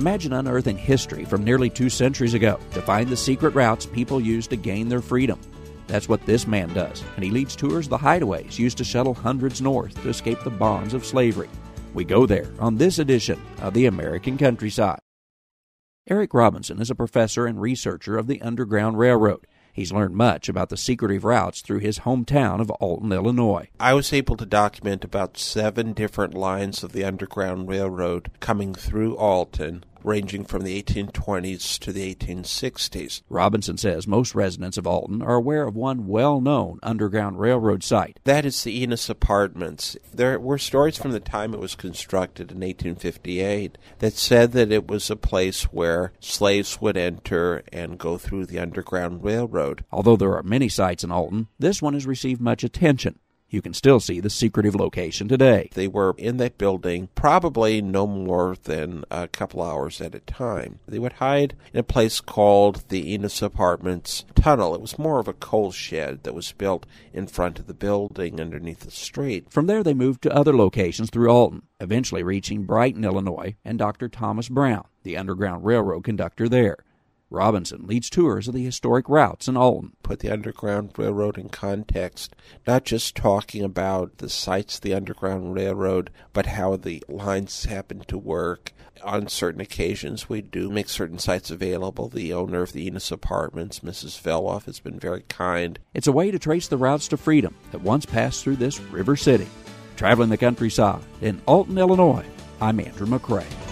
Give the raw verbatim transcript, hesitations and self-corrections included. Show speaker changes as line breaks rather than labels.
Imagine unearthing history from nearly two centuries ago to find the secret routes people used to gain their freedom. That's what this man does, and he leads tours of the hideaways used to shuttle hundreds north to escape the bonds of slavery. We go there on this edition of the American Countryside. Eric Robinson is a professor and researcher of the Underground Railroad. He's learned much about the secretive routes through his hometown of Alton, Illinois.
I was able to document about seven different lines of the Underground Railroad coming through Alton, ranging from the eighteen twenties to the eighteen sixties.
Robinson says most residents of Alton are aware of one well-known Underground Railroad site.
That is the Enos Apartments. There were stories from the time it was constructed in eighteen fifty-eight that said that it was a place where slaves would enter and go through the Underground Railroad.
Although there are many sites in Alton, this one has received much attention. You can still see the secretive location today.
They were in that building probably no more than a couple hours at a time. They would hide in a place called the Enos Apartments Tunnel. It was more of a coal shed that was built in front of the building underneath the street.
From there they moved to other locations through Alton, eventually reaching Brighton, Illinois, and Doctor Thomas Brown, the Underground Railroad conductor there. Robinson leads tours of the historic routes in Alton.
Put the Underground Railroad in context, not just talking about the sites of the Underground Railroad, but how the lines happen to work. On certain occasions, we do make certain sites available. The owner of the Enos Apartments, Missus Veloff, has been very kind.
It's a way to trace the routes to freedom that once passed through this river city. Traveling the countryside in Alton, Illinois, I'm Andrew McCrae.